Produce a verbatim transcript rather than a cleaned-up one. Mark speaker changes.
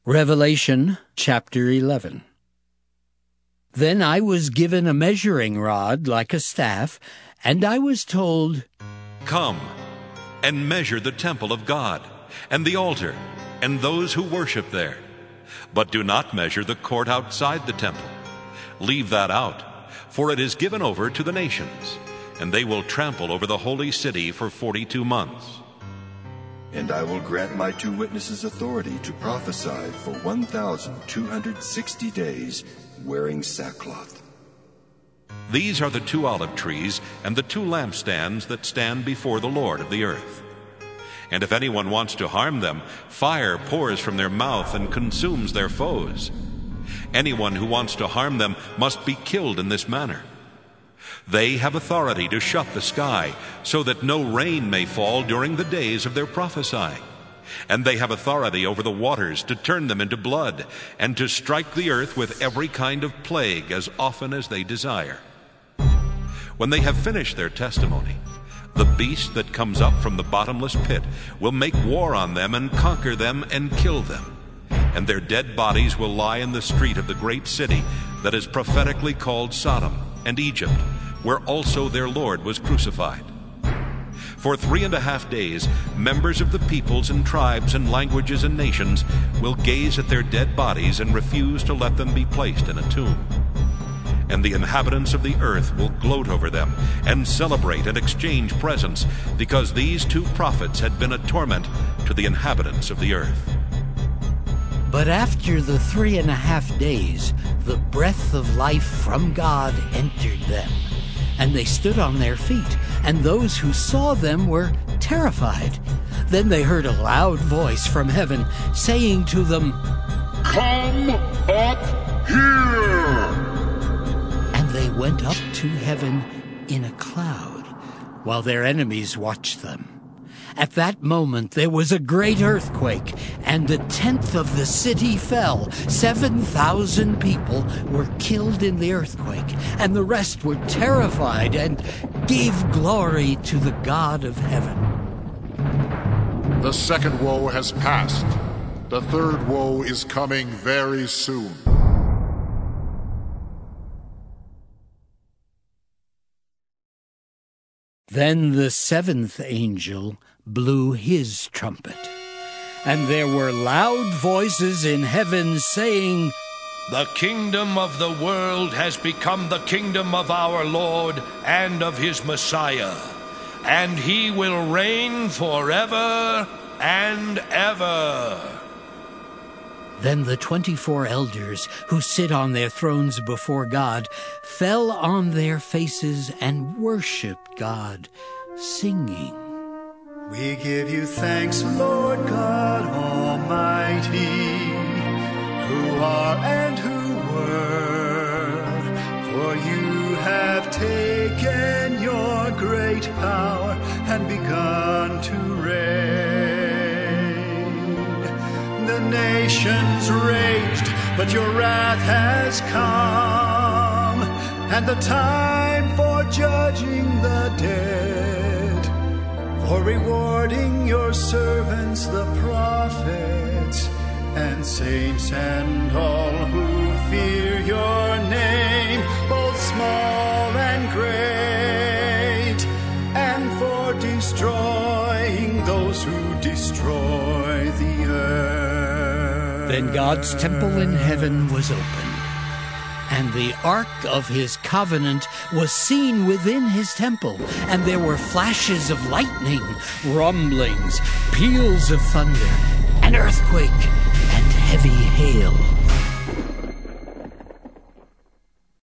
Speaker 1: Revelation chapter eleven. Then I was given a measuring rod like a staff, and I was told,
Speaker 2: "Come and measure the temple of God, and the altar, and those who worship there. But do not measure the court outside the temple. Leave that out, for it is given over to the nations, and they will trample over the holy city for forty-two months.
Speaker 3: And I will grant my two witnesses authority to prophesy for one thousand two hundred sixty days, wearing sackcloth."
Speaker 2: These are the two olive trees and the two lampstands that stand before the Lord of the earth. And if anyone wants to harm them, fire pours from their mouth and consumes their foes. Anyone who wants to harm them must be killed in this manner. They have authority to shut the sky, so that no rain may fall during the days of their prophesying. And they have authority over the waters to turn them into blood, and to strike the earth with every kind of plague as often as they desire. When they have finished their testimony, the beast that comes up from the bottomless pit will make war on them and conquer them and kill them. And their dead bodies will lie in the street of the great city that is prophetically called Sodom and Egypt, where also their Lord was crucified. For three and a half days, members of the peoples and tribes and languages and nations will gaze at their dead bodies and refuse to let them be placed in a tomb. And the inhabitants of the earth will gloat over them and celebrate and exchange presents, because these two prophets had been a torment to the inhabitants of the earth.
Speaker 1: But after the three and a half days, the breath of life from God entered them, and they stood on their feet, and those who saw them were terrified. Then they heard a loud voice from heaven saying to them,
Speaker 4: "Come up here!"
Speaker 1: And they went up to heaven in a cloud, while their enemies watched them. At that moment there was a great earthquake, and a tenth of the city fell. Seven thousand people were killed in the earthquake, and the rest were terrified and gave glory to the God of heaven.
Speaker 4: The second woe has passed. The third woe is coming very soon.
Speaker 1: Then the seventh angel blew his trumpet, and there were loud voices in heaven saying,
Speaker 5: "The kingdom of the world has become the kingdom of our Lord and of his Messiah, and he will reign forever and ever."
Speaker 1: Then the twenty-four elders who sit on their thrones before God fell on their faces and worshipped God, singing,
Speaker 6: "We give you thanks, Lord God Almighty, who are and who were, for you have taken your great power and begun to reign. The nations raged, but your wrath has come, and the time for judging the dead, for rewarding your servants, the prophets, and saints, and all who fear your name, both small and great, and for destroying those who destroy the earth."
Speaker 1: Then God's temple in heaven was opened, and the ark of his covenant was seen within his temple, and there were flashes of lightning, rumblings, peals of thunder, an earthquake, and heavy hail.